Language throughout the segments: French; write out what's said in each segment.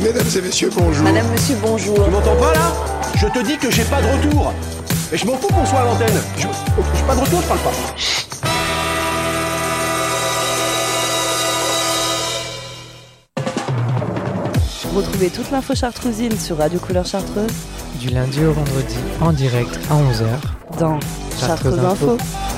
Mesdames et messieurs, bonjour. Madame, monsieur, bonjour. Tu m'entends pas là? Je te dis que j'ai pas de retour. Mais je m'en fous qu'on soit à l'antenne. J'ai pas de retour, je parle pas. Retrouvez toute l'info chartrousine sur Radio Couleur Chartreuse Du lundi au vendredi, en direct à 11h. dans Chartreuse Info.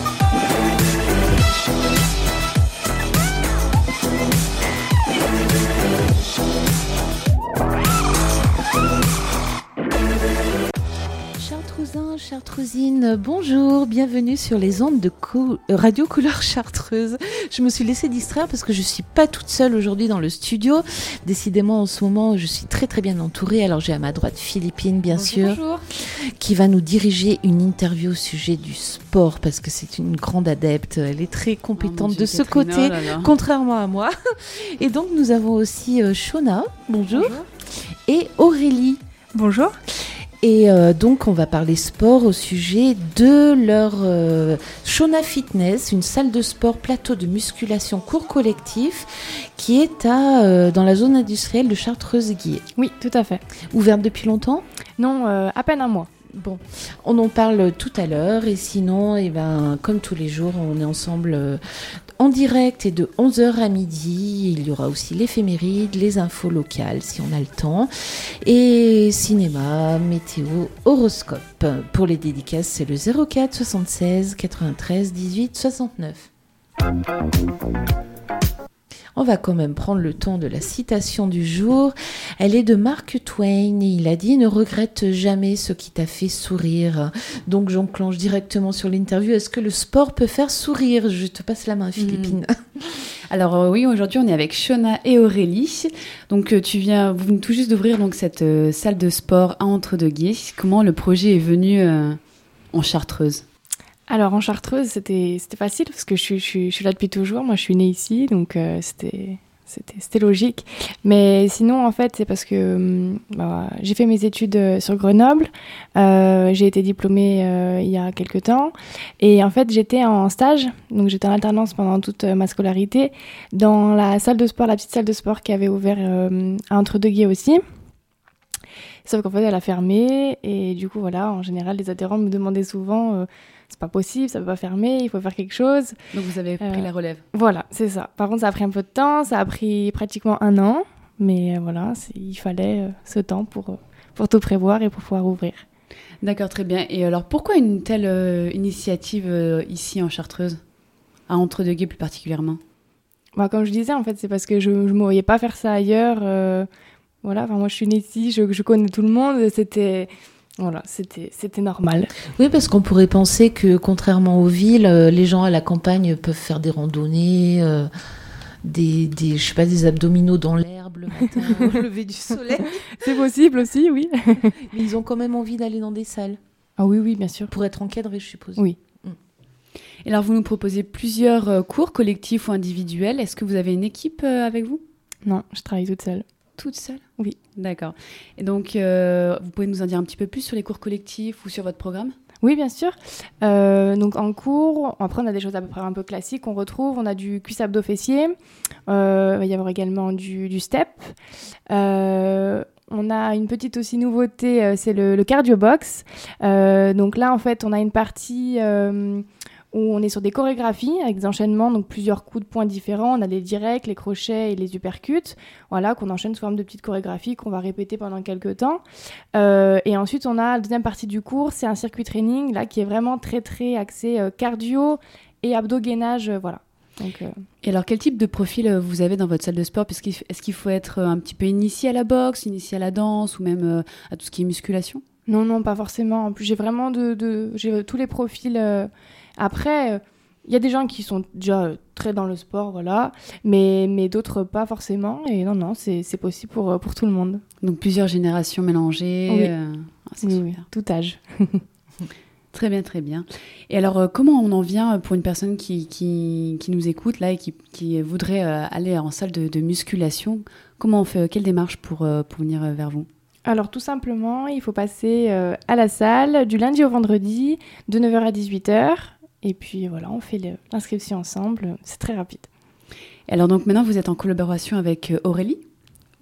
Chartrousins, Chartrousines, bonjour, bienvenue sur les ondes de Radio Couleur Chartreuse. Je me suis laissée distraire parce que je suis pas toute seule aujourd'hui dans le studio. Décidément, en ce moment, je suis très très bien entourée. Alors j'ai à ma droite Philippine, bien sûr, bonjour. qui va nous diriger une interview au sujet du sport parce que c'est une grande adepte. Elle est très compétente de ce côté, contrairement à moi. Et donc nous avons aussi Shona, bonjour, et Aurélie. Bonjour. Et donc, on va parler sport au sujet de leur Shona Fitness, une salle de sport plateau de musculation cours collectif qui est dans la zone industrielle de Chartreuse-Guiers. Oui, tout à fait. Ouverte depuis longtemps ? Non, à peine un mois. Bon, on en parle tout à l'heure et sinon, comme tous les jours, on est ensemble en direct et de 11h à midi. Il y aura aussi l'éphéméride, les infos locales si on a le temps et cinéma, météo, horoscope. Pour les dédicaces, c'est le 04 76 93 18 69. On va quand même prendre le temps de la citation du jour. Elle est de Mark Twain et il a dit « Ne regrette jamais ce qui t'a fait sourire ». Donc j'enclenche directement sur l'interview. Est-ce que le sport peut faire sourire ? Je te passe la main, Philippine. Alors oui, aujourd'hui on est avec Shona et Aurélie. Donc vous venez tout juste d'ouvrir donc cette salle de sport à Entre-deux-Guiers. Comment le projet est venu en Chartreuse ? Alors en Chartreuse, c'était facile parce que je suis là depuis toujours. Moi, je suis née ici, donc c'était logique. Mais sinon, en fait, c'est parce que j'ai fait mes études sur Grenoble. J'ai été diplômée il y a quelques temps. Et en fait, j'étais en stage, donc j'étais en alternance pendant toute ma scolarité, dans la salle de sport, la petite salle de sport qui avait ouvert à Entre-deux-Guiers aussi. Sauf qu'en fait, elle a fermé. Et du coup, voilà, en général, les adhérents me demandaient souvent... c'est pas possible, ça peut pas fermer, il faut faire quelque chose. Donc vous avez pris la relève. Voilà, c'est ça. Par contre, ça a pris un peu de temps, ça a pris pratiquement 1 an, mais voilà, il fallait ce temps pour tout prévoir et pour pouvoir ouvrir. D'accord, très bien. Et alors, pourquoi une telle initiative ici en Chartreuse, à Entre-deux-Guiers plus particulièrement ? Comme je disais, en fait, c'est parce que je me voyais pas faire ça ailleurs. Voilà, moi je suis née ici, je connais tout le monde, c'était normal. Oui, parce qu'on pourrait penser que, contrairement aux villes, les gens à la campagne peuvent faire des randonnées, des abdominaux dans l'herbe le matin au lever du soleil. C'est possible aussi, oui. Mais ils ont quand même envie d'aller dans des salles. Ah oui, bien sûr. Pour être encadrés, je suppose. Oui. Et alors, vous nous proposez plusieurs cours collectifs ou individuels. Est-ce que vous avez une équipe avec vous ? Non, je travaille toute seule. Toute seule ? Oui. D'accord. Et donc, vous pouvez nous en dire un petit peu plus sur les cours collectifs ou sur votre programme ? Oui, bien sûr. Donc, en cours, après, on a des choses à peu près un peu classiques qu'on retrouve. On a du cuisse abdos fessier. Il va y avoir également du step. On a une petite aussi nouveauté, c'est le cardio box. Donc là, en fait, on a une partie... où on est sur des chorégraphies avec des enchaînements, donc plusieurs coups de poing différents. On a les directs, les crochets et les uppercuts, voilà, qu'on enchaîne sous forme de petites chorégraphies qu'on va répéter pendant quelques temps. Et ensuite, on a la deuxième partie du cours, c'est un circuit training là, qui est vraiment très, très axé cardio et abdos-gainage, voilà. Donc, Et alors, quel type de profil vous avez dans votre salle de sport ? Est-ce qu'il faut être un petit peu initié à la boxe, initié à la danse ou même à tout ce qui est musculation ? Non, pas forcément. En plus, j'ai vraiment j'ai tous les profils... Après, il y a des gens qui sont déjà très dans le sport, voilà, mais d'autres pas forcément. Et non, c'est possible pour tout le monde. Donc plusieurs générations mélangées. Oui, c'est oui, tout âge. Très bien, très bien. Et alors, comment on en vient pour une personne qui nous écoute là et qui voudrait aller en salle de musculation ? Comment on fait ? Quelle démarche pour venir vers vous ? Alors tout simplement, il faut passer à la salle du lundi au vendredi de 9h à 18h. Et puis voilà, on fait l'inscription ensemble. C'est très rapide. Et alors donc maintenant, vous êtes en collaboration avec Aurélie ?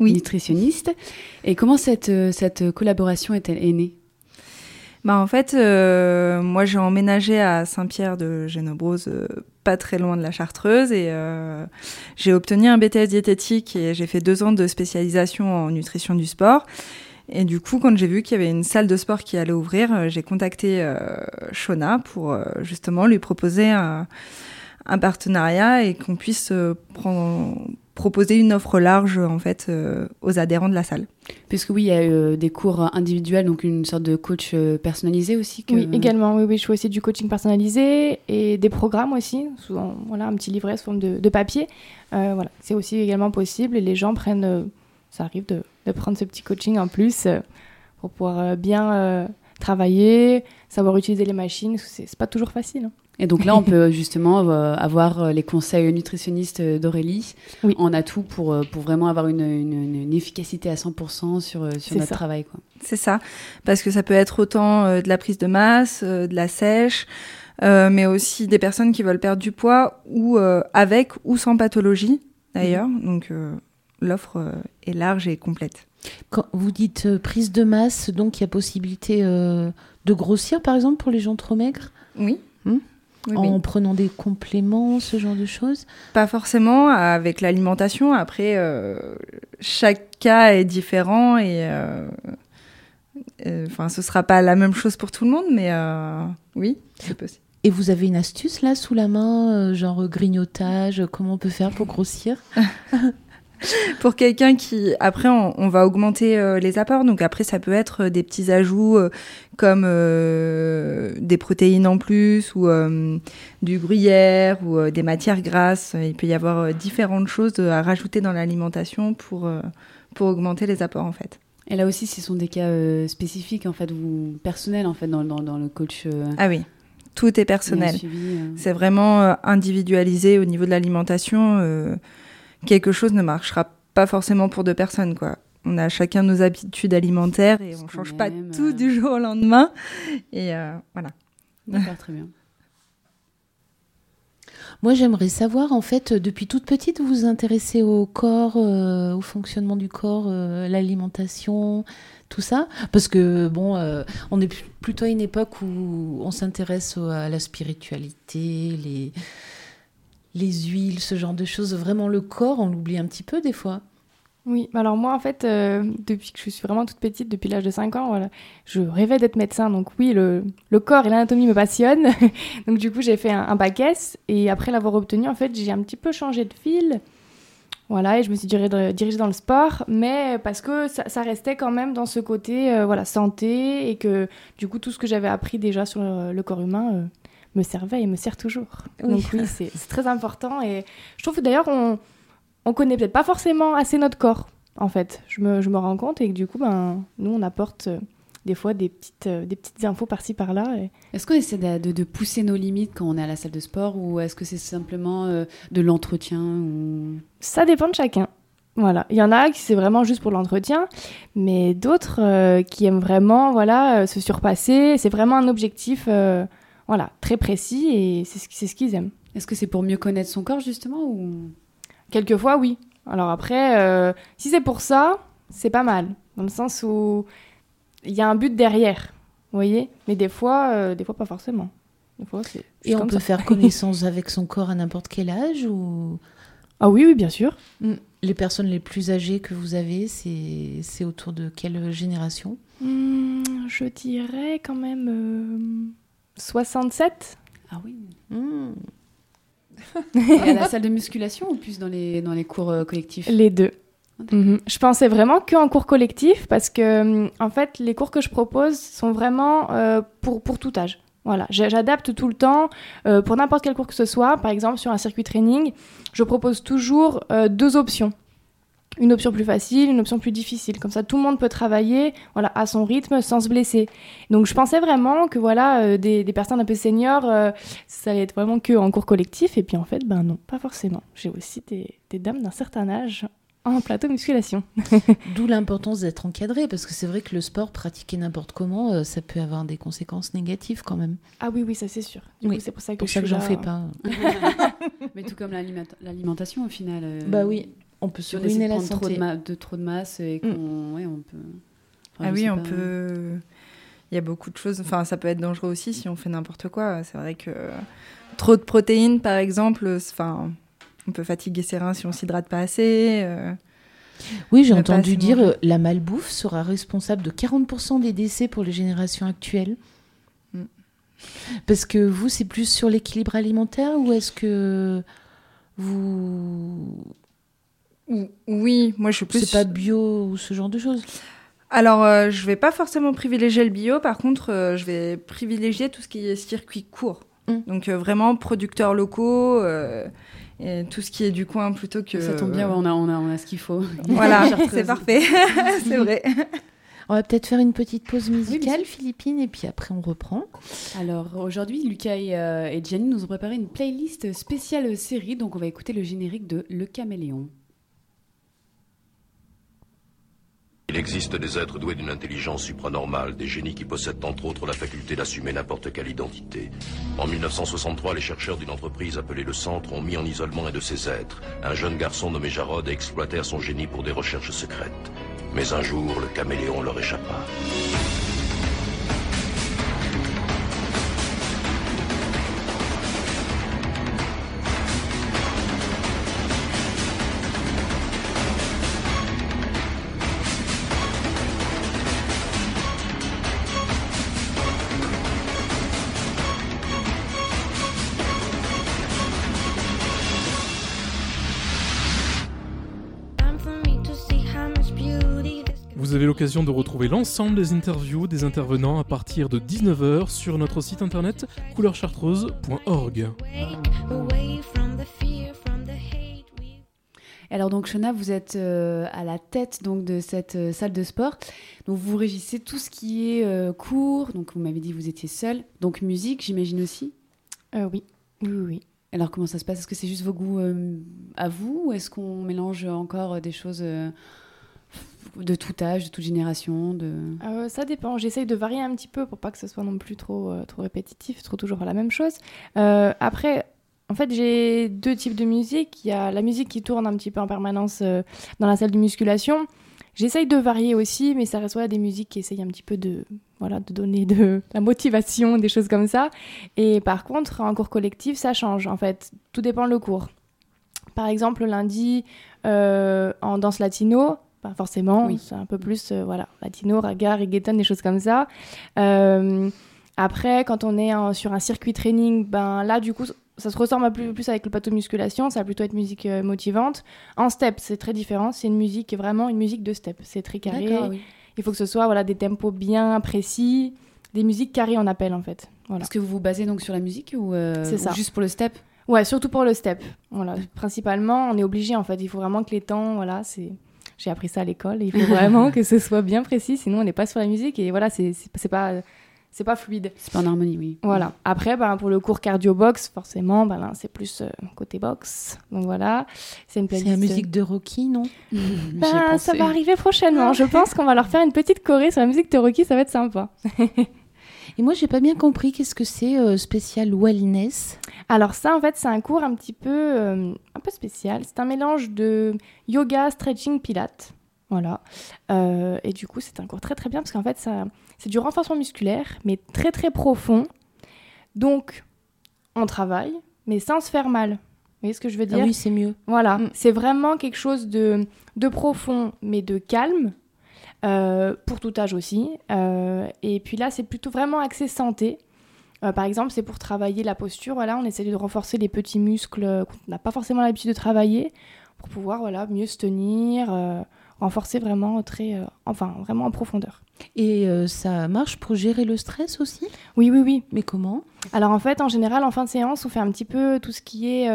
nutritionniste. Et comment cette collaboration est née ? En fait, moi j'ai emménagé à Saint-Pierre-de-Génobrose, pas très loin de la Chartreuse, et j'ai obtenu un BTS diététique et j'ai fait 2 ans de spécialisation en nutrition du sport. Et du coup, quand j'ai vu qu'il y avait une salle de sport qui allait ouvrir, j'ai contacté Shona pour justement lui proposer un partenariat et qu'on puisse proposer une offre large en fait aux adhérents de la salle. Puisque oui, il y a des cours individuels, donc une sorte de coach personnalisé aussi. Oui, également. Oui, je fais aussi du coaching personnalisé et des programmes aussi, souvent, voilà, un petit livret sous forme de papier. Voilà, c'est aussi également possible et les gens prennent, ça arrive de prendre ce petit coaching en plus pour pouvoir bien travailler, savoir utiliser les machines. C'est pas toujours facile. Hein. Et donc là, on peut justement avoir les conseils nutritionnistes d'Aurélie en atout pour vraiment avoir une efficacité à 100% sur notre travail, quoi. C'est ça, parce que ça peut être autant de la prise de masse, de la sèche, mais aussi des personnes qui veulent perdre du poids ou avec ou sans pathologie, d'ailleurs. Donc l'offre est large et complète. Quand vous dites prise de masse, donc il y a possibilité de grossir, par exemple, pour les gens trop maigres ? Oui. En prenant des compléments, ce genre de choses ? Pas forcément, avec l'alimentation. Après, chaque cas est différent et ce sera pas la même chose pour tout le monde, mais oui, c'est possible. Et vous avez une astuce là sous la main, genre grignotage, comment on peut faire pour grossir ? Pour quelqu'un qui... Après, on va augmenter les apports. Donc après, ça peut être des petits ajouts comme des protéines en plus ou du gruyère ou des matières grasses. Il peut y avoir différentes choses à rajouter dans l'alimentation pour augmenter les apports, en fait. Et là aussi, ce sont des cas spécifiques, en fait, ou personnels, en fait, dans le coach. Ah oui, tout est personnel. C'est vraiment individualisé au niveau de l'alimentation. Quelque chose ne marchera pas forcément pour 2 personnes, quoi. On a chacun nos habitudes alimentaires et on ne change pas tout du jour au lendemain. Et voilà. D'accord, très bien. Moi, j'aimerais savoir, en fait, depuis toute petite, vous vous intéressez au corps, au fonctionnement du corps, l'alimentation, tout ça ? Parce que, on est plutôt à une époque où on s'intéresse à la spiritualité, les huiles, ce genre de choses. Vraiment, le corps, on l'oublie un petit peu des fois. Oui, alors moi, en fait, depuis que je suis vraiment toute petite, depuis l'âge de 5 ans, voilà, je rêvais d'être médecin. Donc oui, le corps et l'anatomie me passionnent. Donc du coup, j'ai fait un bac S. Et après l'avoir obtenu, en fait, j'ai un petit peu changé de fil. Voilà, et je me suis dirigée dans le sport. Mais parce que ça restait quand même dans ce côté santé. Et que du coup, tout ce que j'avais appris déjà sur le corps humain... me servait et me sert toujours. Oui. Donc oui, c'est très important. Et je trouve que d'ailleurs, on connaît peut-être pas forcément assez notre corps, en fait. Je me rends compte et que du coup, nous, on apporte des fois des petites infos par-ci, par-là. Et... Est-ce qu'on essaie de pousser nos limites quand on est à la salle de sport ou est-ce que c'est simplement de l'entretien ou... Ça dépend de chacun. Voilà. Il y en a qui c'est vraiment juste pour l'entretien, mais d'autres qui aiment vraiment se surpasser. C'est vraiment un objectif... très précis et c'est ce qu'ils aiment. Est-ce que c'est pour mieux connaître son corps, justement ou... Quelquefois, oui. Alors après, si c'est pour ça, c'est pas mal. Dans le sens où il y a un but derrière, vous voyez ? Mais des fois, pas forcément. Des fois, c'est et on peut faire connaissance avec son corps à n'importe quel âge ou... Ah oui, bien sûr. Les personnes les plus âgées que vous avez, c'est autour de quelle génération ? Je dirais quand même... 67. Ah oui. Et à la salle de musculation ou plus dans les cours collectifs ? Les deux. Je pensais vraiment qu'en cours collectif parce que en fait les cours que je propose sont vraiment pour tout âge. Voilà, j'adapte tout le temps pour n'importe quel cours que ce soit. Par exemple sur un circuit training, je propose toujours 2 options. Une option plus facile, une option plus difficile. Comme ça, tout le monde peut travailler à son rythme sans se blesser. Donc, je pensais vraiment que des personnes un peu seniors, ça allait être vraiment que en cours collectif. Et puis, en fait, non, pas forcément. J'ai aussi des dames d'un certain âge en plateau musculation. D'où l'importance d'être encadré, parce que c'est vrai que le sport, pratiqué n'importe comment, ça peut avoir des conséquences négatives quand même. Ah oui, ça c'est sûr. Du coup, c'est pour ça que j'en fais pas. Mais tout comme l'alimentation au final. Bah oui. on peut se Si on essaie ruiner de la prendre santé. trop de masse et qu'on... Ouais, on peut... Enfin, Ah je oui, sais on pas. peut... Il y a beaucoup de choses... Enfin, ça peut être dangereux aussi si on fait n'importe quoi. C'est vrai que trop de protéines, par exemple, enfin, on peut fatiguer ses reins si on s'hydrate pas assez. Oui, j'ai Ne pas entendu assez dire manger. la malbouffe sera responsable de 40% des décès pour les générations actuelles. Mm. Parce que vous, c'est plus sur l'équilibre alimentaire ou est-ce que vous... Oui, moi je suis plus... C'est pas bio ou ce genre de choses? Alors, je vais pas forcément privilégier le bio. Par contre, je vais privilégier tout ce qui est circuit court. Donc, vraiment producteurs locaux et tout ce qui est du coin plutôt que... Ça tombe bien, ouais, on a ce qu'il faut. Voilà, Chartreuse. c'est parfait. C'est vrai. On va peut-être faire une petite pause bien musicale, sûr. Philippine, et puis après on reprend. Alors aujourd'hui, Lucas et Gianni nous ont préparé une playlist spéciale série, donc on va écouter le générique de Le Caméléon. Il existe des êtres doués d'une intelligence supranormale, des génies qui possèdent entre autres la faculté d'assumer n'importe quelle identité. En 1963, les chercheurs d'une entreprise appelée le Centre ont mis en isolement un de ces êtres, un jeune garçon nommé Jarod, et exploitèrent son génie pour des recherches secrètes. Mais un jour, le caméléon leur échappa. Vous avez l'occasion de retrouver l'ensemble des interviews des intervenants à partir de 19h sur notre site internet couleurchartreuse.org. Alors donc Shona, vous êtes à la tête donc de cette salle de sport. Donc vous régissez tout ce qui est cours. Donc vous m'avez dit que vous étiez seule. Donc musique, j'imagine aussi. Oui. Alors comment ça se passe? Est-ce que c'est juste vos goûts à vous ou est-ce qu'on mélange encore des choses de tout âge, de toute génération Ça dépend. J'essaye de varier un petit peu pour pas que ce soit non plus trop répétitif, trop toujours la même chose. Après, en fait, j'ai deux types de musique. Il y a la musique qui tourne un petit peu en permanence dans la salle de musculation. J'essaye de varier aussi, mais ça reste des musiques qui essayent un petit peu de donner de la motivation, des choses comme ça. Et par contre, en cours collectif, ça change. En fait, tout dépend le cours. Par exemple, lundi, en danse latino, pas forcément, oui. C'est un peu plus latino, raga, reggaeton, des choses comme ça. Après, quand on est sur un circuit training, là, du coup, ça se ressemble plus avec le plateau de musculation, ça va plutôt être musique motivante. En step, c'est très différent, c'est une musique de step, c'est très carré. D'accord, oui. Il faut que ce soit des tempos bien précis, des musiques carrées on appelle en fait. Voilà. Est-ce que vous vous basez donc sur la musique ou juste pour le step? Ouais, surtout pour le step. Voilà. Principalement, on est obligé en fait, il faut vraiment que les temps, j'ai appris ça à l'école, et il faut vraiment que ce soit bien précis, sinon on n'est pas sur la musique et voilà, c'est pas fluide. C'est pas en harmonie, oui. Voilà. Après, pour le cours cardio-box, forcément, là, c'est plus côté boxe. Donc voilà, c'est une playlist. C'est la musique de Rocky, non? Ça va arriver prochainement. Je pense qu'on va leur faire une petite choré sur la musique de Rocky, ça va être sympa. Et moi, j'ai pas bien compris qu'est-ce que c'est spécial wellness. Alors ça, en fait, c'est un cours un peu spécial. C'est un mélange de yoga, stretching, pilates. Voilà. Et du coup, c'est un cours très très bien parce qu'en fait, c'est du renforcement musculaire, mais très très profond. Donc, on travaille, mais sans se faire mal. Vous voyez ce que je veux dire? Ah oui, c'est mieux. Voilà. C'est vraiment quelque chose de profond, mais de calme. Pour tout âge aussi. Et puis là, c'est plutôt vraiment axé santé. Par exemple, c'est pour travailler la posture. Voilà, on essaie de renforcer les petits muscles qu'on n'a pas forcément l'habitude de travailler pour pouvoir mieux se tenir, renforcer vraiment vraiment en profondeur. Et ça marche pour gérer le stress aussi? Oui. Mais comment? Alors en fait, en général, en fin de séance, on fait un petit peu tout ce qui est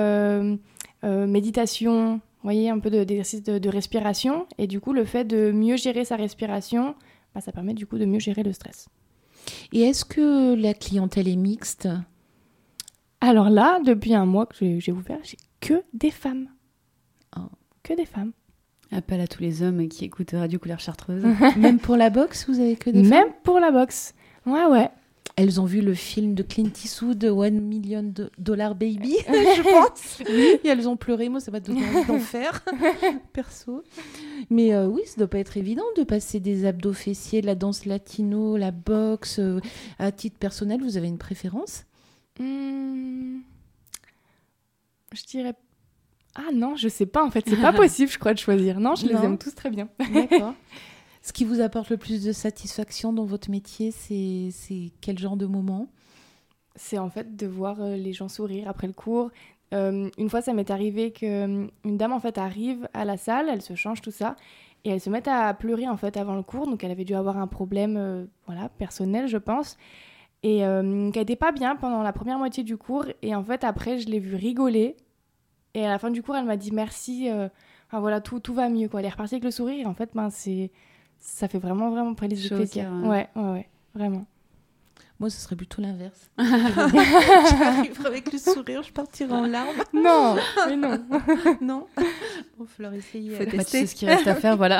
méditation, vous voyez, un peu d'exercice de respiration. Et du coup, le fait de mieux gérer sa respiration, ça permet du coup de mieux gérer le stress. Et est-ce que la clientèle est mixte? Alors là, depuis un mois que j'ai ouvert, j'ai que des femmes. Que des femmes. Appel à tous les hommes qui écoutent Radio Couleur Chartreuse. Même pour la boxe, vous avez que des femmes? Même pour la boxe. Ouais. Elles ont vu le film de Clint Eastwood, One Million Dollar Baby, je pense. Et elles ont pleuré. Moi, ça m'a donné envie d'en faire, perso. Mais oui, ça doit pas être évident de passer des abdos fessiers, la danse latino, la boxe. À titre personnel, vous avez une préférence ? Je dirais... Ah non, je sais pas, en fait. C'est pas possible, je crois, de choisir. Non, je les aime tous très bien. D'accord. Ce qui vous apporte le plus de satisfaction dans votre métier, c'est quel genre de moment ? C'est en fait de voir les gens sourire après le cours. Une fois, ça m'est arrivé qu'une dame en fait arrive à la salle, elle se change tout ça, et elle se met à pleurer en fait avant le cours. Donc elle avait dû avoir un problème personnel, je pense, et qu'elle n'était pas bien pendant la première moitié du cours. Et en fait, après, je l'ai vue rigoler. Et à la fin du cours, elle m'a dit merci. Voilà, tout va mieux, quoi. Elle est repartie avec le sourire. Et en fait, ça fait vraiment plaisir. Ouais, vraiment. Moi, ce serait plutôt l'inverse. J'arriverai avec le sourire, je partirai en larmes. Non, mais non. Non. Il va falloir essayer. Faut tester. Tu sais ce qu'il reste à faire, voilà.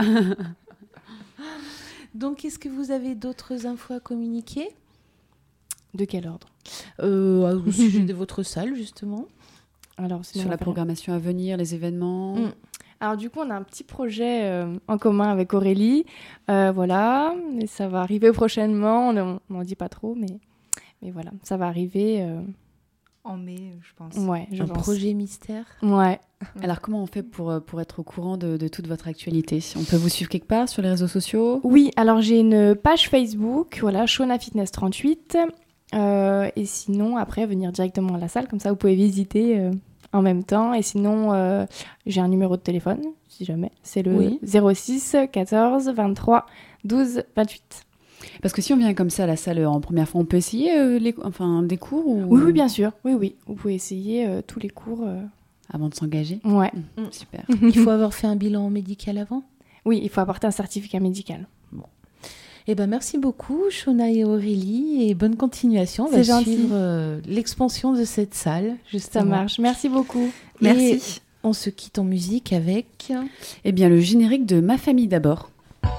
Donc, est-ce que vous avez d'autres infos à communiquer ? De quel ordre ? Au sujet de votre salle, justement. Alors, sur la programmation à venir, les événements. Alors du coup, on a un petit projet en commun avec Aurélie. Voilà, et ça va arriver prochainement. On n'en dit pas trop, mais voilà, ça va arriver... En mai, je pense. Ouais, je pense. Un projet mystère. Ouais. Alors, comment on fait pour être au courant de toute votre actualité ? On peut vous suivre quelque part sur les réseaux sociaux ? Oui, alors j'ai une page Facebook, voilà, Shona Fitness 38. Et sinon, après, venir directement à la salle, comme ça, vous pouvez visiter en même temps. Et sinon, j'ai un numéro de téléphone, si jamais. C'est le 06 14 23 12 28. Parce que si on vient comme ça à la salle en première fois, on peut essayer des cours ou... Oui, bien sûr. Oui. Vous pouvez essayer tous les cours. Avant de s'engager ? Ouais. Super. Il faut avoir fait un bilan médical avant ? Oui, il faut apporter un certificat médical. Bon. Eh ben, merci beaucoup, Shona et Aurélie, et bonne continuation. On C'est va gentil. suivre l'expansion de cette salle, justement. Ça marche. Merci beaucoup. Merci. Et on se quitte en musique avec... Eh bien, le générique de Ma famille d'abord.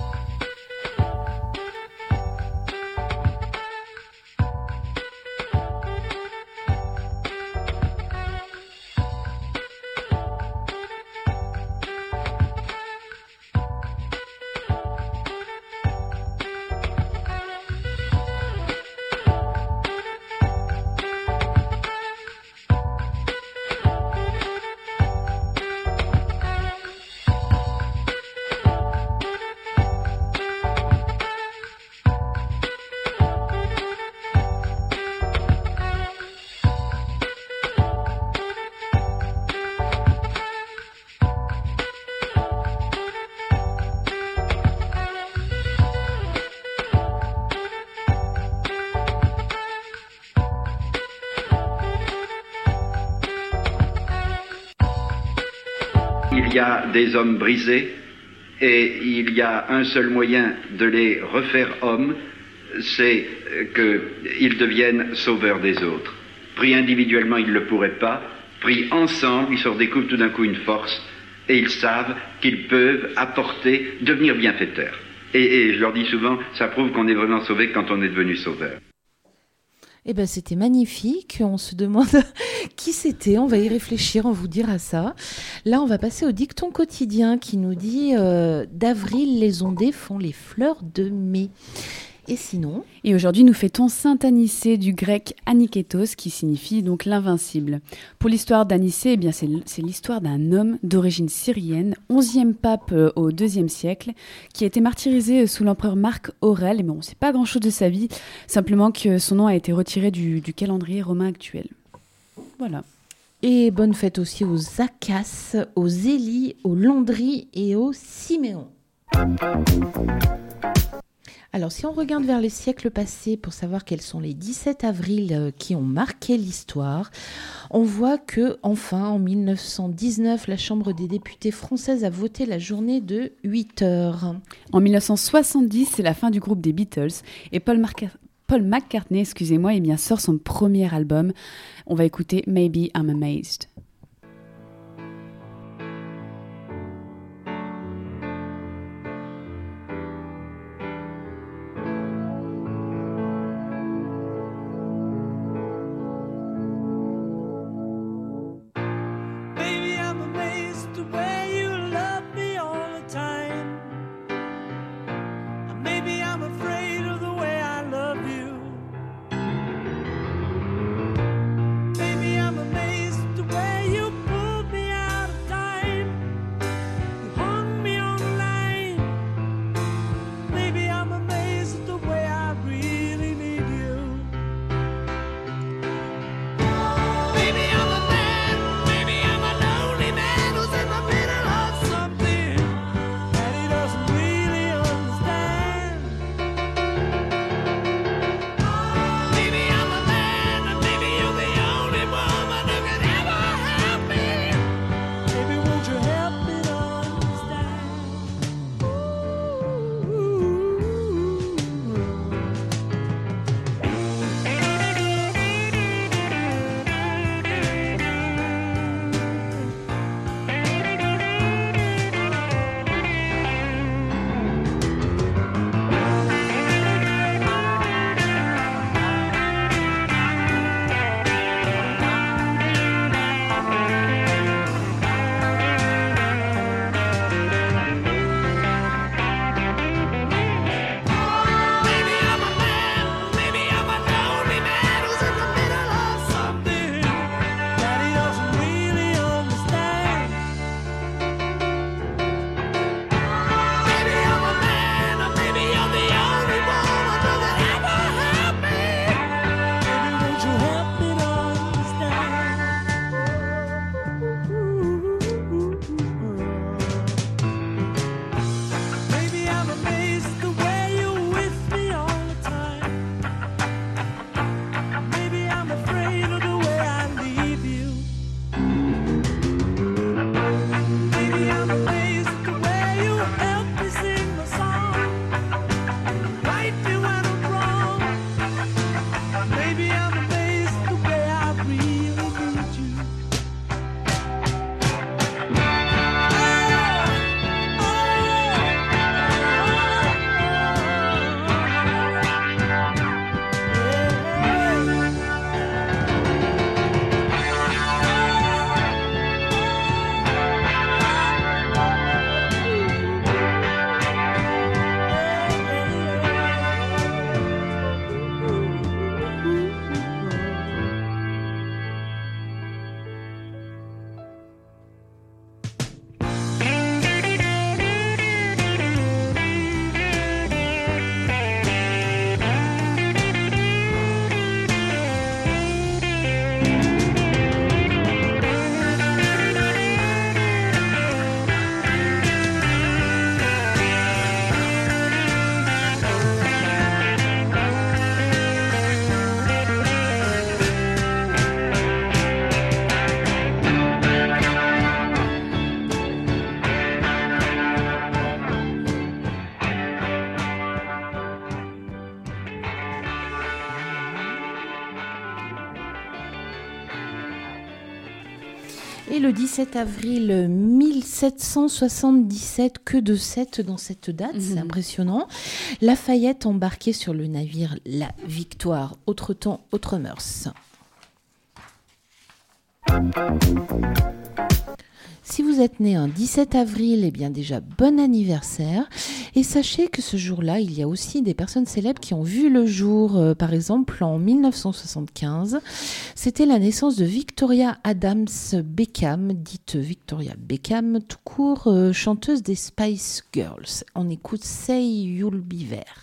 Il y a des hommes brisés et il y a un seul moyen de les refaire hommes, c'est qu'ils deviennent sauveurs des autres. Pris individuellement, ils ne le pourraient pas. Pris ensemble, ils se redécouvrent tout d'un coup une force et ils savent qu'ils peuvent apporter, devenir bienfaiteurs. Et je leur dis souvent, ça prouve qu'on est vraiment sauvé quand on est devenu sauveur. Eh ben, c'était magnifique. On se demande qui c'était. On va y réfléchir, on vous dira ça. Là, on va passer au dicton quotidien qui nous dit d'avril, les ondées font les fleurs de mai. Et sinon ? Et aujourd'hui, nous fêtons Saint Anicée, du grec Aniketos, qui signifie donc l'invincible. Pour l'histoire d'Anicée, eh bien, c'est l'histoire d'un homme d'origine syrienne, 11e pape au IIe siècle, qui a été martyrisé sous l'empereur Marc Aurèle. Mais on ne sait pas grand-chose de sa vie, simplement que son nom a été retiré du calendrier romain actuel. Voilà. Et bonne fête aussi aux Acaces, aux Élie, aux Landry et aux Siméon. Alors, si on regarde vers les siècles passés pour savoir quels sont les 17 avril qui ont marqué l'histoire, on voit que, enfin, en 1919, la Chambre des députés française a voté la journée de 8 heures. En 1970, c'est la fin du groupe des Beatles et Paul McCartney, eh bien, sort son premier album. On va écouter Maybe I'm Amazed. Et le 17 avril 1777, que de 7 dans cette date, c'est impressionnant. Lafayette embarquait sur le navire La Victoire, autre temps, autre mœurs. Si vous êtes né un 17 avril, eh bien déjà bon anniversaire. Et sachez que ce jour-là, il y a aussi des personnes célèbres qui ont vu le jour. Par exemple, en 1975, c'était la naissance de Victoria Adams Beckham, dite Victoria Beckham, tout court, chanteuse des Spice Girls. On écoute Say You'll Be There.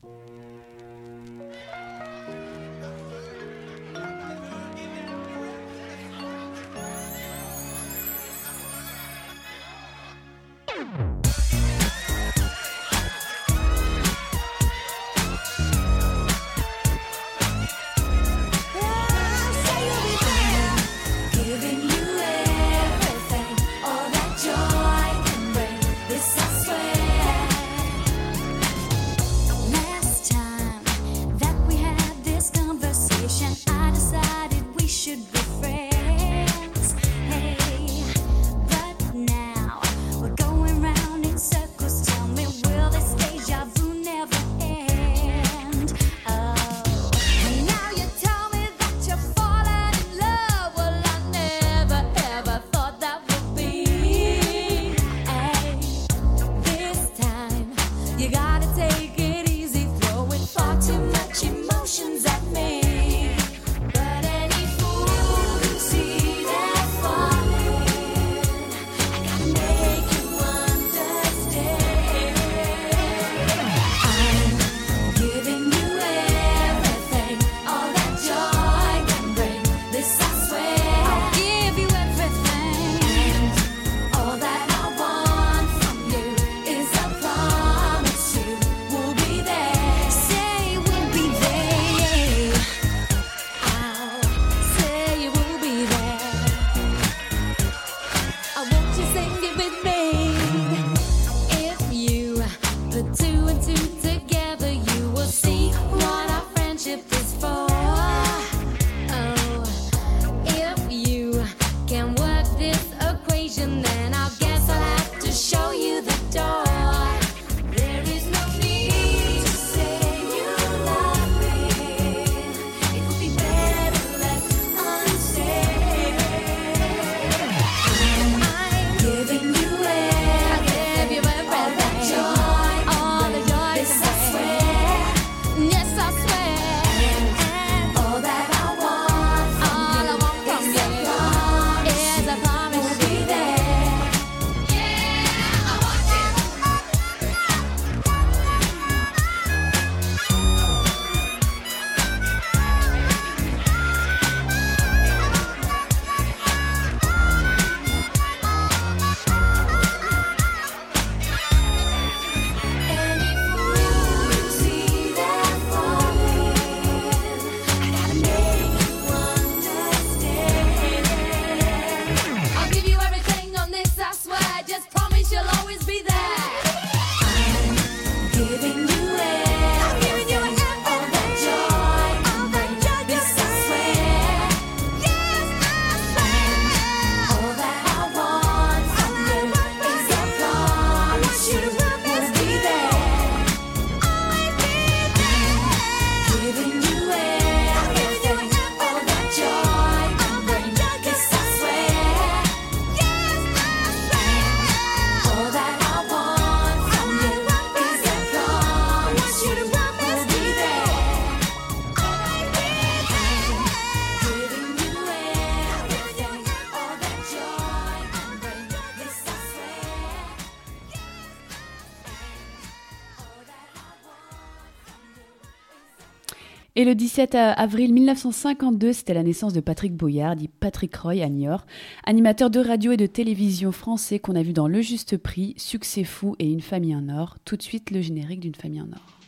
Et le 17 avril 1952, c'était la naissance de Patrick Boyard, dit Patrick Roy à Niort, animateur de radio et de télévision français qu'on a vu dans Le Juste Prix, Succès fou et Une famille en or. Tout de suite, le générique d'Une famille en or.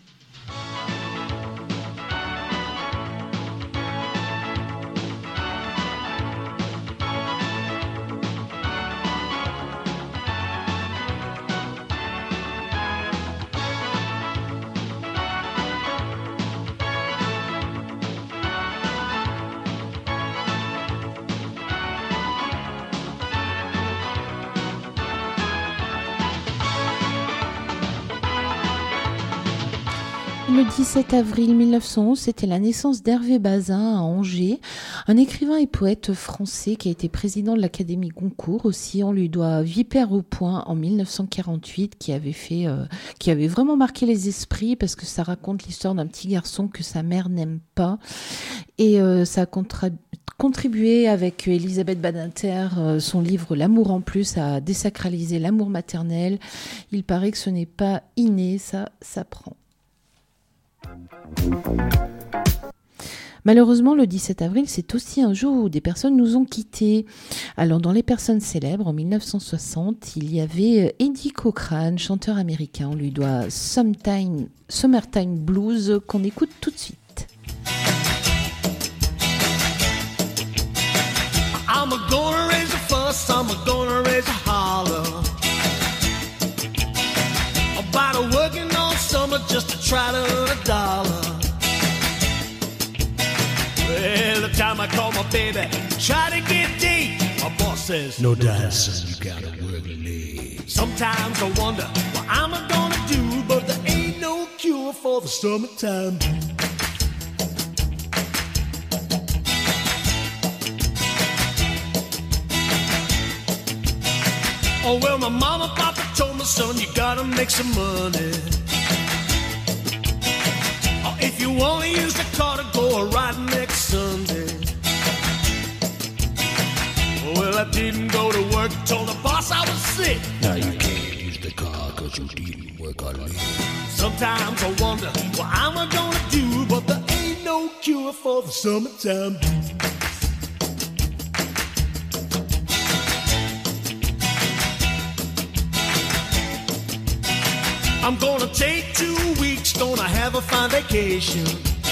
Le 17 avril 1911, c'était la naissance d'Hervé Bazin à Angers, un écrivain et poète français qui a été président de l'Académie Goncourt aussi. On lui doit Vipère au point en 1948 qui avait vraiment marqué les esprits parce que ça raconte l'histoire d'un petit garçon que sa mère n'aime pas. Et ça a contribué avec Elisabeth Badinter, son livre L'amour en plus, à désacraliser l'amour maternel. Il paraît que ce n'est pas inné, ça s'apprend. Malheureusement, le 17 avril, c'est aussi un jour où des personnes nous ont quittés. Alors, dans les personnes célèbres, en 1960, il y avait Eddie Cochran, chanteur américain. On lui doit Summertime Blues, qu'on écoute tout de suite. I'm gonna raise a fuss, I'm gonna raise a holler about a working all summer just to try to earn $1. Well, the time I call my baby, try to get deep, my boss says, no dancing, you gotta work late. Sometimes I wonder what I'm gonna do, but there ain't no cure for the summertime. Oh, well, my mama, papa told me, son, you gotta make some money. Oh, if you wanna use the car to go riding next Sunday. Well, I didn't go to work, told the boss I was sick. Now you can't use the car cause you didn't work on it. Sometimes I wonder what I'm gonna do, but there ain't no cure for the summertime. I'm gonna take 2 weeks, gonna have a fine vacation.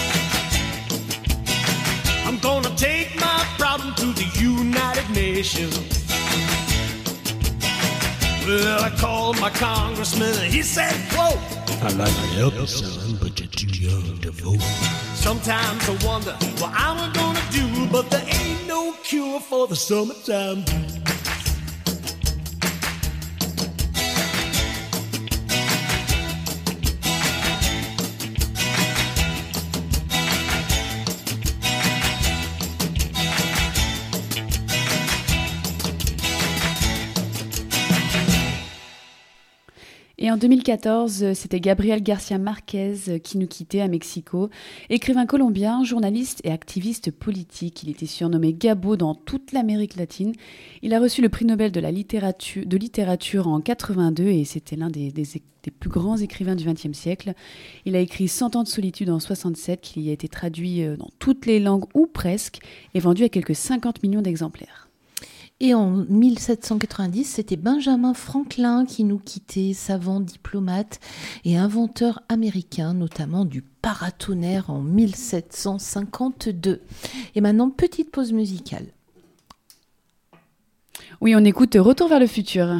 I'm gonna take my problem to the United Nations. Well, I called my congressman and he said, quote, I'd like to help you, son, but you're too young to vote. Sometimes I wonder what I'm gonna do, but there ain't no cure for the summertime. Et en 2014, c'était Gabriel Garcia Marquez qui nous quittait à Mexico. Écrivain colombien, journaliste et activiste politique. Il était surnommé Gabo dans toute l'Amérique latine. Il a reçu le prix Nobel de littérature en 82 et c'était l'un des plus grands écrivains du XXe siècle. Il a écrit 100 ans de solitude en 67, qui a été traduit dans toutes les langues ou presque et vendu à quelques 50 millions d'exemplaires. Et en 1790, c'était Benjamin Franklin qui nous quittait, savant, diplomate et inventeur américain, notamment du paratonnerre en 1752. Et maintenant, petite pause musicale. Oui, on écoute Retour vers le futur.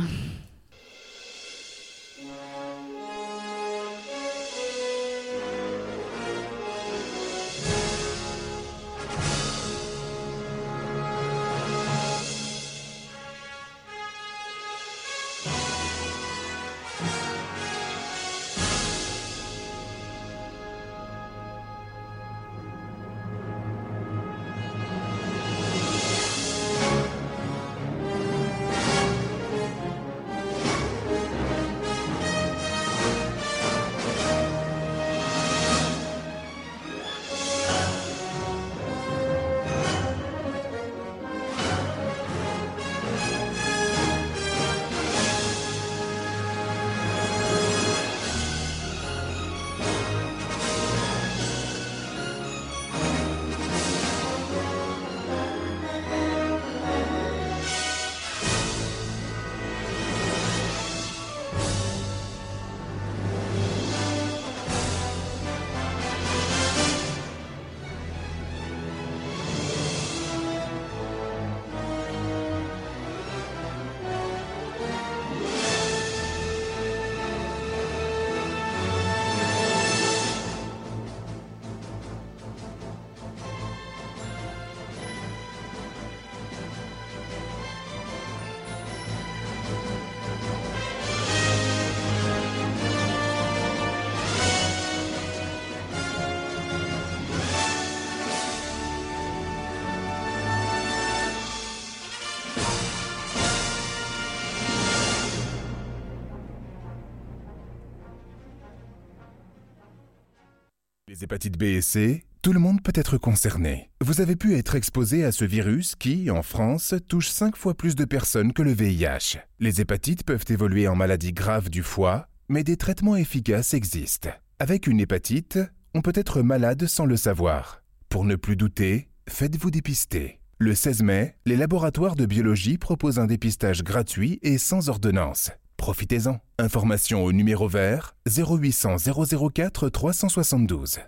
Les hépatites B et C, tout le monde peut être concerné. Vous avez pu être exposé à ce virus qui, en France, touche 5 fois plus de personnes que le VIH. Les hépatites peuvent évoluer en maladie grave du foie, mais des traitements efficaces existent. Avec une hépatite, on peut être malade sans le savoir. Pour ne plus douter, faites-vous dépister. Le 16 mai, les laboratoires de biologie proposent un dépistage gratuit et sans ordonnance. Profitez-en. Information au numéro vert 0800 004 372.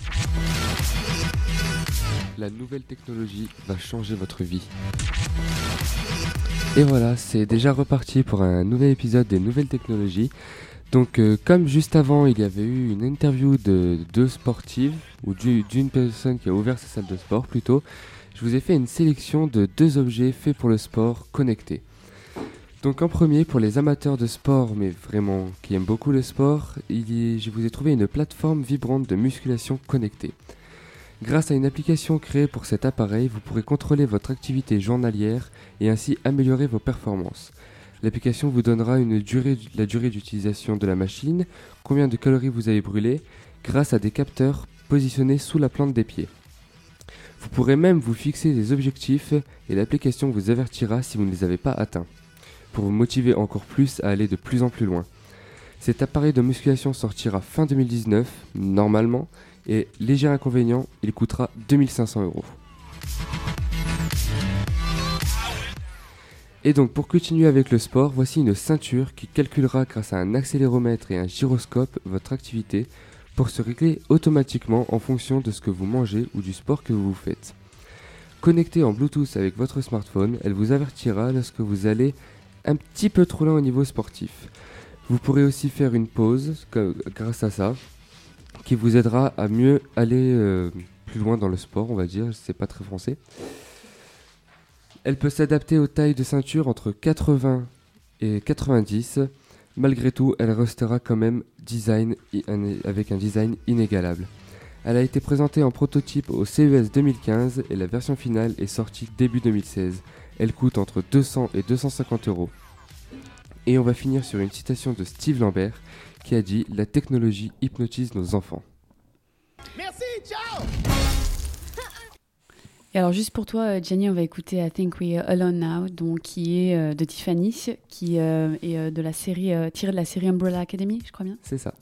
La nouvelle technologie va changer votre vie. Et voilà, c'est déjà reparti pour un nouvel épisode des nouvelles technologies. Donc comme juste avant, il y avait eu une interview de deux sportives, ou d'une personne qui a ouvert sa salle de sport plutôt, je vous ai fait une sélection de 2 objets faits pour le sport connectés. Donc en premier, pour les amateurs de sport, mais vraiment qui aiment beaucoup le sport, je vous ai trouvé une plateforme vibrante de musculation connectée. Grâce à une application créée pour cet appareil, vous pourrez contrôler votre activité journalière et ainsi améliorer vos performances. L'application vous donnera la durée d'utilisation de la machine, combien de calories vous avez brûlé, grâce à des capteurs positionnés sous la plante des pieds. Vous pourrez même vous fixer des objectifs et l'application vous avertira si vous ne les avez pas atteints, pour vous motiver encore plus à aller de plus en plus loin. Cet appareil de musculation sortira fin 2019, normalement, et léger inconvénient, il coûtera 2500 €. Et donc pour continuer avec le sport, voici une ceinture qui calculera grâce à un accéléromètre et un gyroscope votre activité pour se régler automatiquement en fonction de ce que vous mangez ou du sport que vous faites. Connectée en Bluetooth avec votre smartphone, elle vous avertira lorsque vous allez un petit peu trop loin au niveau sportif. Vous pourrez aussi faire une pause grâce à ça, qui vous aidera à mieux aller plus loin dans le sport, on va dire, c'est pas très français. Elle peut s'adapter aux tailles de ceinture entre 80 et 90. Malgré tout, elle restera quand même avec un design inégalable. Elle a été présentée en prototype au CES 2015 et la version finale est sortie début 2016. Elle coûte entre 200 et 250 €. Et on va finir sur une citation de Steve Lambert qui a dit « La technologie hypnotise nos enfants ». Merci, ciao. Et alors juste pour toi, Jenny, on va écouter I Think We're Alone Now, donc qui est de Tiffany, qui est de la série tirée de la série Umbrella Academy, je crois bien. C'est ça.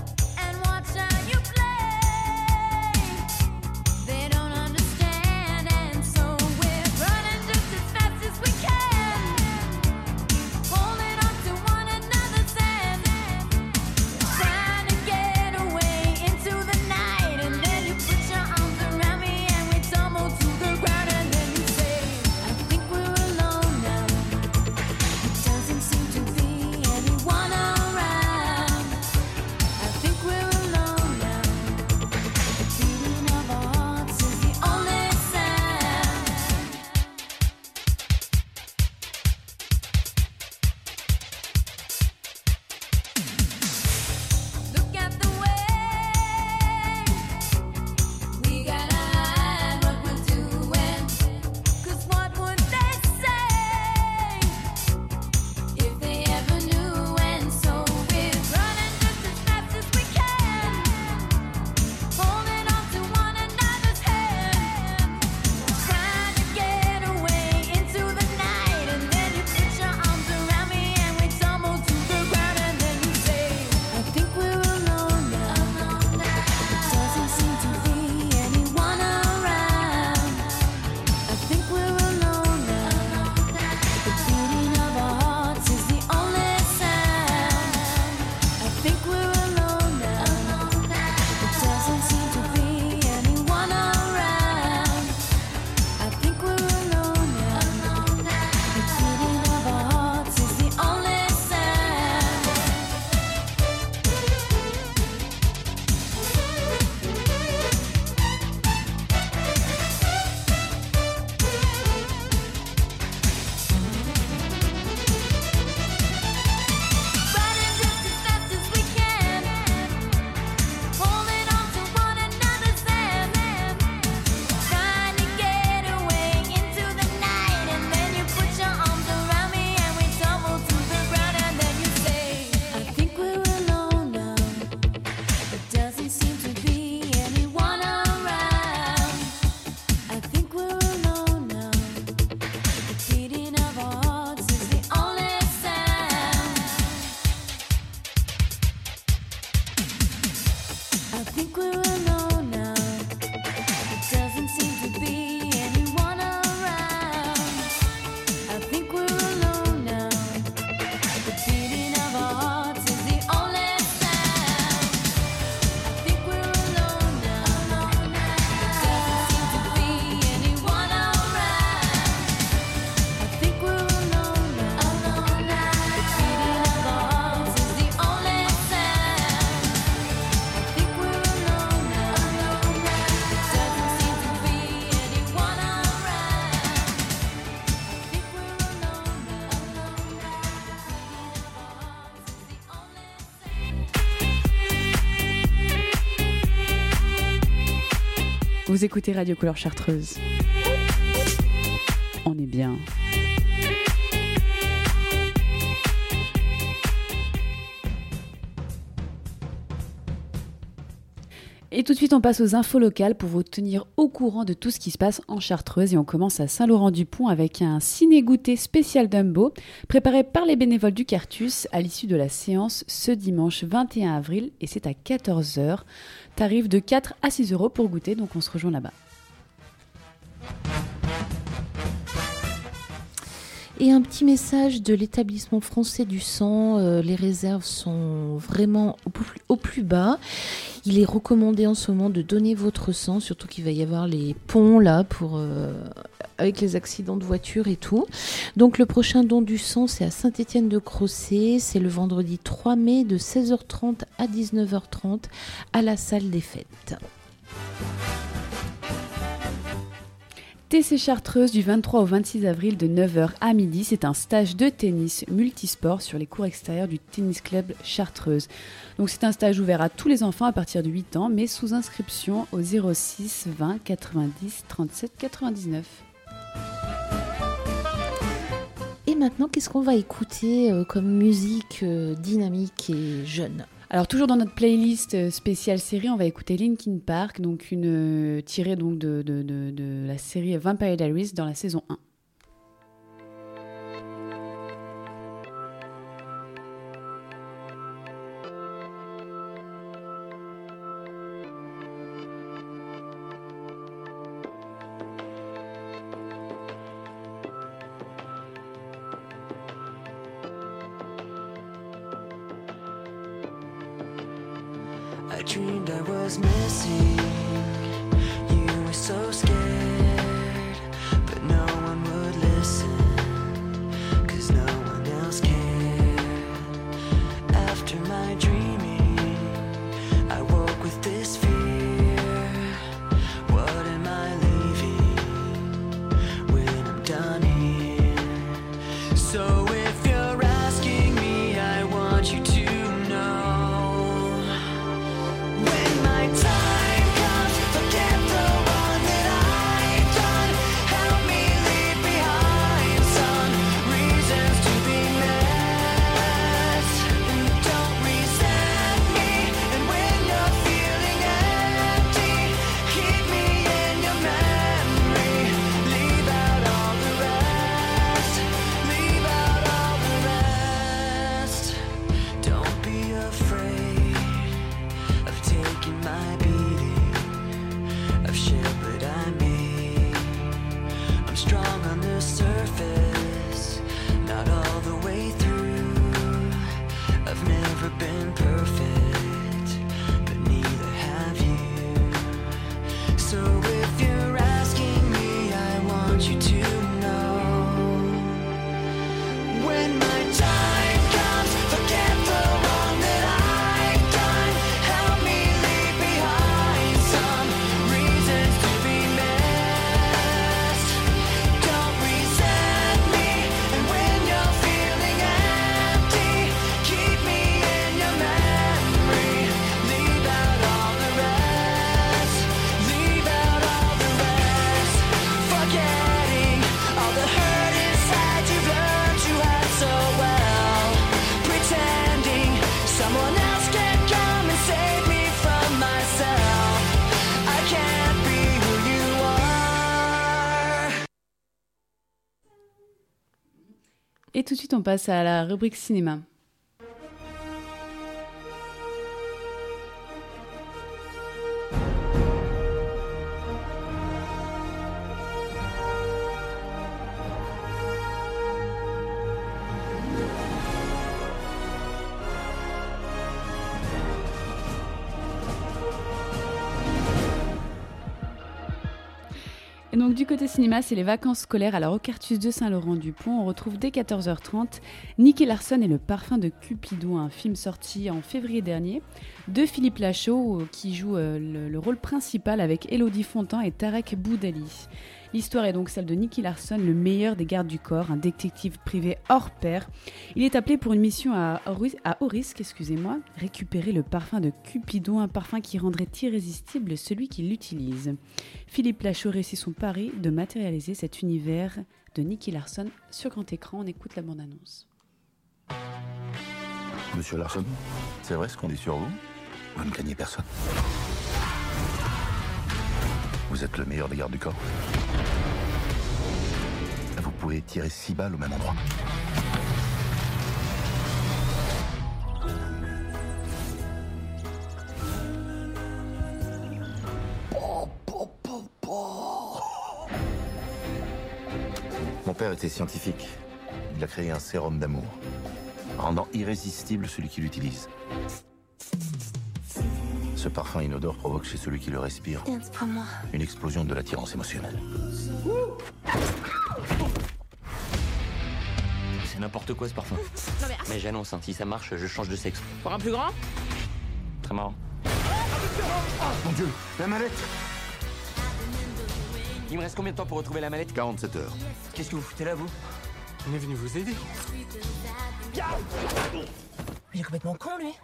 They don't understand Vous écoutez Radio Couleur Chartreuse. On est bien. Et tout de suite, on passe aux infos locales pour vous tenir au courant de tout ce qui se passe en Chartreuse. Et on commence à Saint-Laurent-du-Pont avec un ciné-goûter spécial Dumbo préparé par les bénévoles du Cartus à l'issue de la séance ce dimanche 21 avril. Et c'est à 14h. Tarif de 4 à 6 € pour goûter. Donc on se rejoint là-bas. Et un petit message de l'établissement français du sang, les réserves sont vraiment au plus bas. Il est recommandé en ce moment de donner votre sang, surtout qu'il va y avoir les ponts là avec les accidents de voiture et tout. Donc le prochain don du sang, c'est à Saint-Étienne-de-Crossé, c'est le vendredi 3 mai de 16h30 à 19h30 à la salle des fêtes. TC Chartreuse du 23 au 26 avril de 9h à midi, c'est un stage de tennis multisport sur les cours extérieurs du Tennis Club Chartreuse. Donc c'est un stage ouvert à tous les enfants à partir de 8 ans, mais sous inscription au 06 20 90 37 99. Et maintenant, qu'est-ce qu'on va écouter comme musique dynamique et jeune ? Alors toujours dans notre playlist spéciale série, on va écouter Linkin Park, donc tirée donc de la série Vampire Diaries dans la saison 1. I dreamed I was missing. You were so scared, but no one would listen, 'cause no one else cared. After my dreaming, I woke with this fear. What am I leaving when I'm done here? So if you're asking me, I want you to Et tout de suite, on passe à la rubrique cinéma. Et donc du côté cinéma, c'est les vacances scolaires. Alors au Cartus de Saint-Laurent-du-Pont, on retrouve dès 14h30 Nicky Larson et le parfum de Cupidon, un film sorti en février dernier de Philippe Lachaud qui joue le rôle principal avec Élodie Fontan et Tarek Boudali. L'histoire est donc celle de Nicky Larson, le meilleur des gardes du corps, un détective privé hors pair. Il est appelé pour une mission à haut risque, récupérer le parfum de Cupidon, un parfum qui rendrait irrésistible celui qui l'utilise. Philippe Lachaud réussit son pari de matérialiser cet univers de Nicky Larson sur grand écran. On écoute la bande-annonce. Monsieur Larson, c'est vrai ce qu'on dit sur vous? Vous ne craignez personne. Vous êtes le meilleur des gardes du corps. Vous pouvez tirer 6 balles au même endroit. Mon père était scientifique. Il a créé un sérum d'amour, rendant irrésistible celui qui l'utilise. Ce parfum inodore provoque chez celui qui le respire une explosion de l'attirance émotionnelle. C'est n'importe quoi ce parfum. Mais j'annonce, hein, si ça marche, je change de sexe. Pour un plus grand? Très marrant. Mon Dieu, la mallette! Il me reste combien de temps pour retrouver la mallette? 47 heures. Qu'est-ce que vous foutez là, vous? On est venu vous aider. Il est complètement con, lui.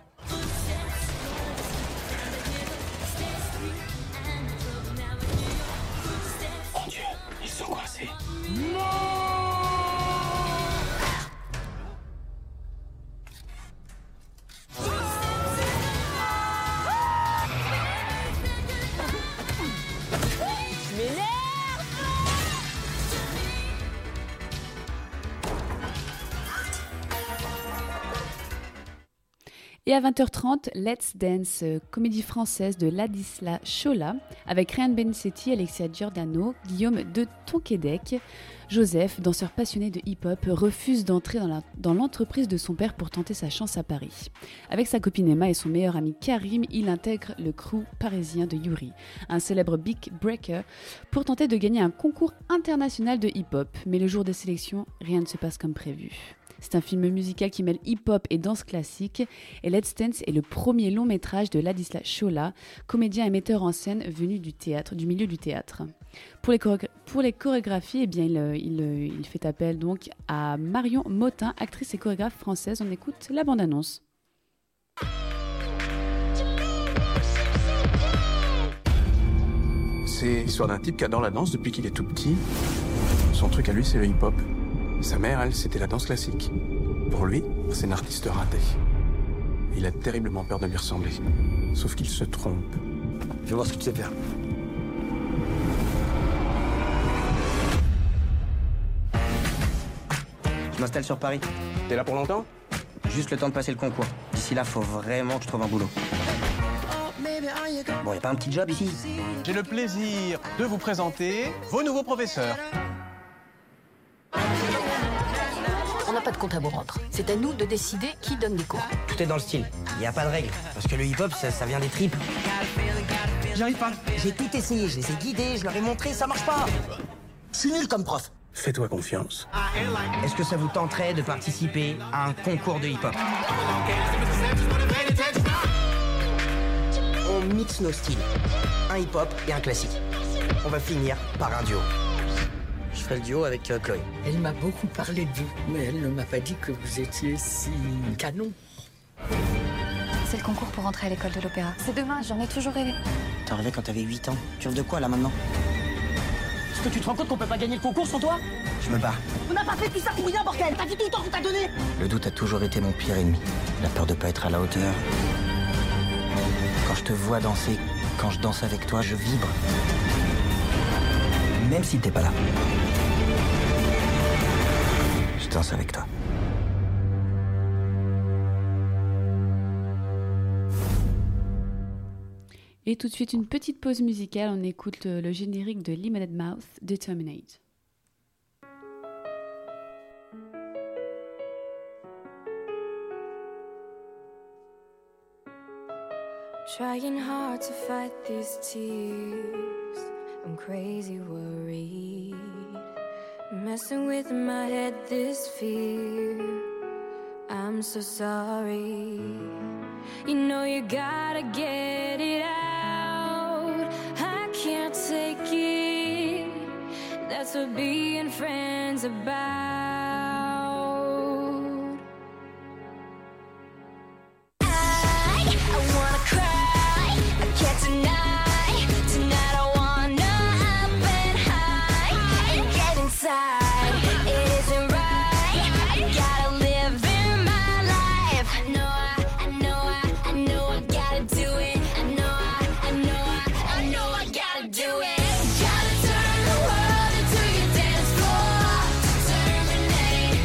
Mon Dieu, ils sont coincés. Et à 20h30, Let's Dance, comédie française de Ladislas Chola, avec Ryan Bensetti, Alexia Giordano, Guillaume de Tonquédec. Joseph, danseur passionné de hip-hop, refuse d'entrer dans l'entreprise de son père pour tenter sa chance à Paris. Avec sa copine Emma et son meilleur ami Karim, il intègre le crew parisien de Yuri, un célèbre big breaker, pour tenter de gagner un concours international de hip-hop. Mais le jour des sélections, rien ne se passe comme prévu. C'est un film musical qui mêle hip-hop et danse classique, et Let's Dance est le premier long métrage de Ladislas Chola, comédien et metteur en scène venu du milieu du théâtre. Pour les chorégraphies, eh bien, il fait appel donc à Marion Motin, actrice et chorégraphe française. On écoute la bande-annonce. C'est l'histoire d'un type qui adore la danse depuis qu'il est tout petit. Son truc à lui, c'est le hip-hop. Sa mère, elle, c'était la danse classique. Pour lui, c'est un artiste raté. Il a terriblement peur de lui ressembler. Sauf qu'il se trompe. Je vais voir ce que tu sais faire. Je m'installe sur Paris. T'es là pour longtemps? Juste le temps de passer le concours. D'ici là, faut vraiment que je trouve un boulot. Bon, y a pas un petit job ici? J'ai le plaisir de vous présenter vos nouveaux professeurs. On n'a pas de compte à vous rendre. C'est à nous de décider qui donne les cours. Tout est dans le style. Y a pas de règles. Parce que le hip-hop, ça vient des tripes. J'arrive pas. J'ai tout essayé. Je les ai guidés, je leur ai montré, ça marche pas. Je suis nul comme prof. Fais-toi confiance. Est-ce que ça vous tenterait de participer à un concours de hip-hop? On mixe nos styles. Un hip-hop et un classique. On va finir par un duo. Je ferai le duo avec Chloé. Elle m'a beaucoup parlé de vous, mais elle ne m'a pas dit que vous étiez si canon. C'est le concours pour entrer à l'école de l'opéra. C'est demain, j'en ai toujours rêvé. T'es arrivé quand t'avais 8 ans. Tu rêves de quoi là maintenant? Est-ce que tu te rends compte qu'on peut pas gagner le concours sans toi? Je me barre. On n'a pas fait tout ça pour rien, bordel! T'as dit tout le temps qu'on t'a donné! Le doute a toujours été mon pire ennemi. La peur de pas être à la hauteur. Quand je te vois danser, quand je danse avec toi, je vibre. Même si t'es pas là. Je danse avec toi. Et tout de suite, une petite pause musicale. On écoute le générique de Lemonade Mouth, Determinate. Trying hard to fight these tears. I'm crazy worried. Messing with my head, this fear. I'm so sorry. You know you gotta get it out. I can't take it. That's what being friends about. I wanna cry, I can't deny. Tonight I wanna up and high and get inside. It isn't right, I gotta live in my life. I know I gotta do it. I know I gotta do it. Gotta turn the world into your dance floor. Terminate.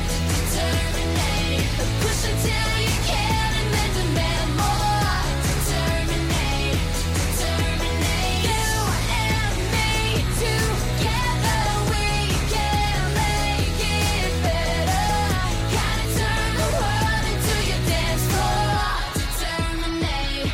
Push until you can and then demand more. Terminate. You and me together, we can make it better. Gotta turn the world into your dance floor. Terminate.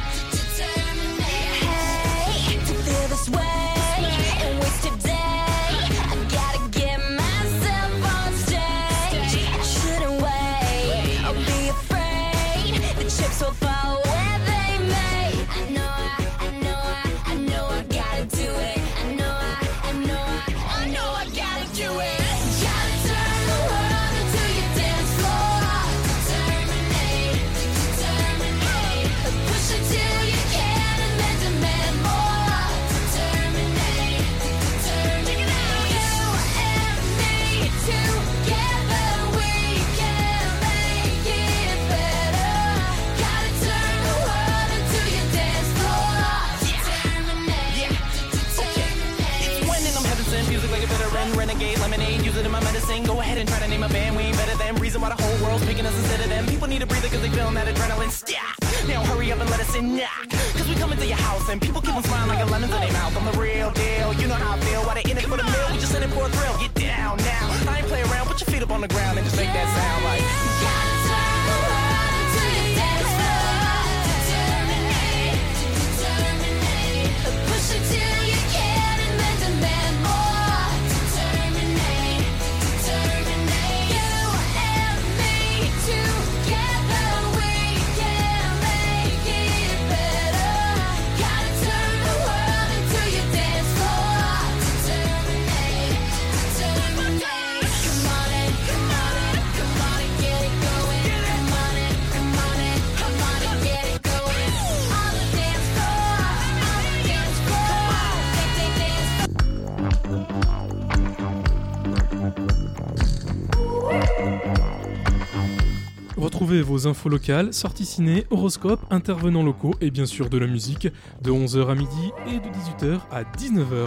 Hey, to feel this way and waste a day, I gotta get myself on stage. I shouldn't wait or be afraid. The chips will fall where they may. I know I gotta do it. I know I gotta do it. Gotta turn the world into your dance floor. Terminate. Push until you can and then demand more. Terminate. You and me together, we can make it better. Gotta turn the world into your dance floor. Terminate. It's when I'm heaven sent music like a veteran, renegade, lemonade, use it in my medicine. Go ahead and try to name a band, we ain't better than. Reason why the whole world's picking us instead of them. People need a breather cause they feeling that adrenaline. Stop. Now hurry up and let us in, knock. Cause we come into your house and people keep on smiling like a lemon's in their mouth. I'm the real deal, you know how I feel. Why they in it for the meal, we just in it for a thrill. Get down now, I ain't play around, put your feet up on the ground and just make that sound like. Gotta turn the world into your dance floor. Terminate. Push until you can and then demand more. Terminate. You and me together, we can make it better. Gotta turn the world into your dance floor. Terminate. Come on and get it going. Come on and get it going. On the dance floor, dance Retrouvez vos infos locales, sorties ciné, horoscopes, intervenants locaux et bien sûr de la musique de 11h à midi et de 18h à 19h.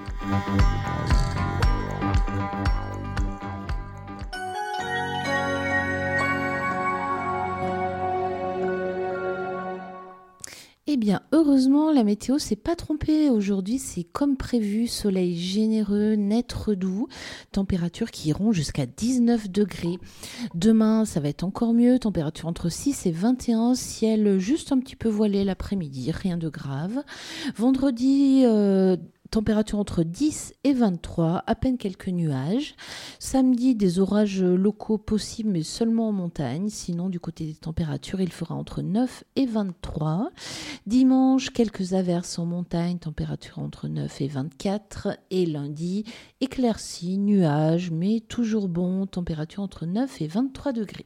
Eh bien, heureusement, la météo s'est pas trompée. Aujourd'hui, c'est comme prévu, soleil généreux, net, doux, températures qui iront jusqu'à 19 degrés. Demain, ça va être encore mieux, température entre 6 et 21, ciel juste un petit peu voilé l'après-midi, rien de grave. Vendredi, température entre 10 et 23, à peine quelques nuages. Samedi, des orages locaux possibles, mais seulement en montagne. Sinon, du côté des températures, il fera entre 9 et 23. Dimanche, quelques averses en montagne, température entre 9 et 24. Et lundi, éclaircies, nuages, mais toujours bon, température entre 9 et 23 degrés.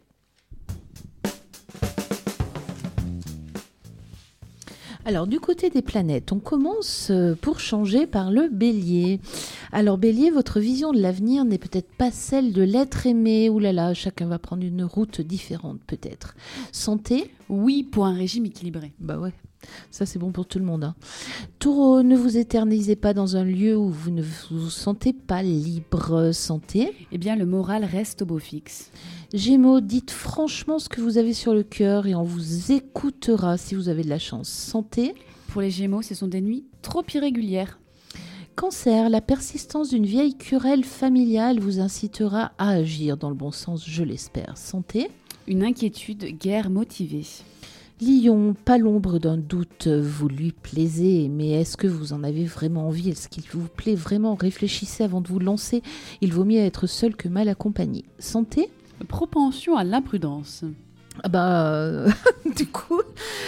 Alors, du côté des planètes, on commence pour changer par le Bélier. Alors, Bélier, votre vision de l'avenir n'est peut-être pas celle de l'être aimé. Ouh là là, chacun va prendre une route différente peut-être. Santé ? Oui, pour un régime équilibré. Bah ouais, ça c'est bon pour tout le monde. Hein. Taureau, ne vous éternisez pas dans un lieu où vous ne vous sentez pas libre. Santé ? Eh bien, le moral reste au beau fixe. Gémeaux, dites franchement ce que vous avez sur le cœur et on vous écoutera si vous avez de la chance. Santé ? Pour les Gémeaux, ce sont des nuits trop irrégulières. Cancer, la persistance d'une vieille querelle familiale vous incitera à agir dans le bon sens, je l'espère. Santé ? Une inquiétude guère motivée. Lion, pas l'ombre d'un doute, vous lui plaisez, mais est-ce que vous en avez vraiment envie ? Est-ce qu'il vous plaît vraiment ? Réfléchissez avant de vous lancer, il vaut mieux être seul que mal accompagné. Santé ? Propension à l'imprudence. Ah bah, du coup,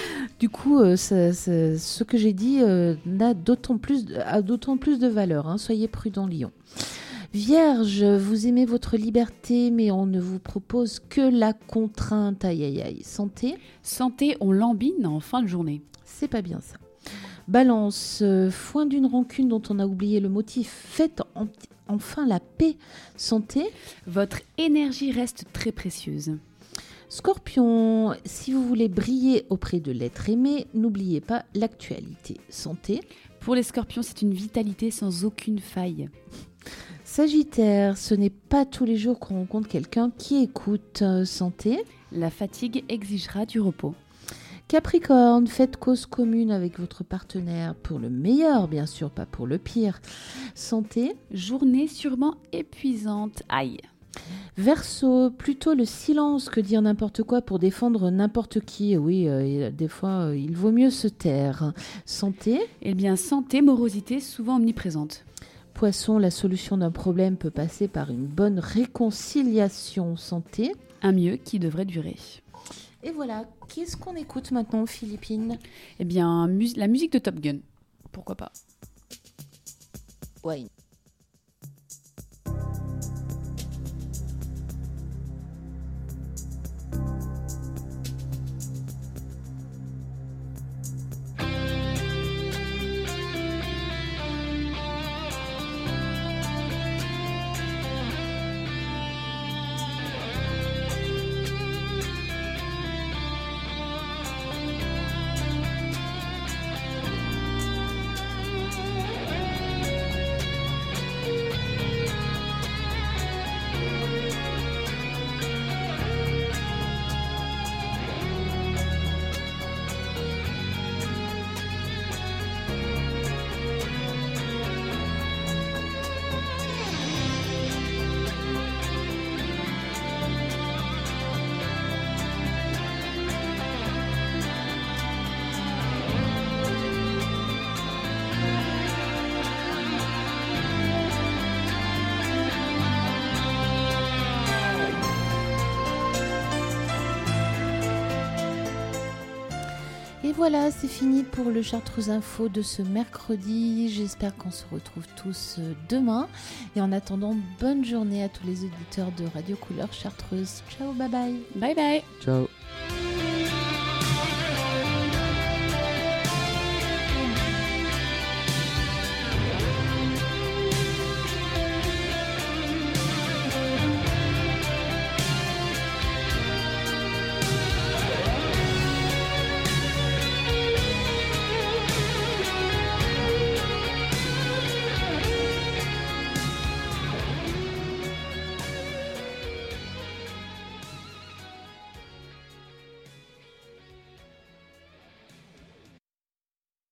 ce que j'ai dit a d'autant plus de valeur. Hein. Soyez prudent, Lion. Vierge, vous aimez votre liberté, mais on ne vous propose que la contrainte. Aïe aïe aïe. Santé. Santé, on lambine en fin de journée. C'est pas bien ça. Balance, foin d'une rancune dont on a oublié le motif. Faites enfin la paix. Santé. Votre énergie reste très précieuse. Scorpion, si vous voulez briller auprès de l'être aimé, n'oubliez pas l'actualité. Santé. Pour les scorpions, c'est une vitalité sans aucune faille. Sagittaire, ce n'est pas tous les jours qu'on rencontre quelqu'un qui écoute. Santé. La fatigue exigera du repos. Capricorne, faites cause commune avec votre partenaire pour le meilleur, bien sûr, pas pour le pire. Santé. Journée sûrement épuisante. Aïe. Verseau, plutôt le silence que dire n'importe quoi pour défendre n'importe qui. Oui, des fois, il vaut mieux se taire. Santé. Eh bien, santé, morosité, souvent omniprésente. Poisson, la solution d'un problème peut passer par une bonne réconciliation. Santé. Un mieux qui devrait durer. Et voilà, qu'est-ce qu'on écoute maintenant, Philippines ? Eh bien, la musique de Top Gun. Pourquoi pas ? Ouais. Et voilà, c'est fini pour le Chartreuse Info de ce mercredi. J'espère qu'on se retrouve tous demain. Et en attendant, bonne journée à tous les auditeurs de Radio Couleur Chartreuse. Ciao, bye bye. Bye bye. Ciao.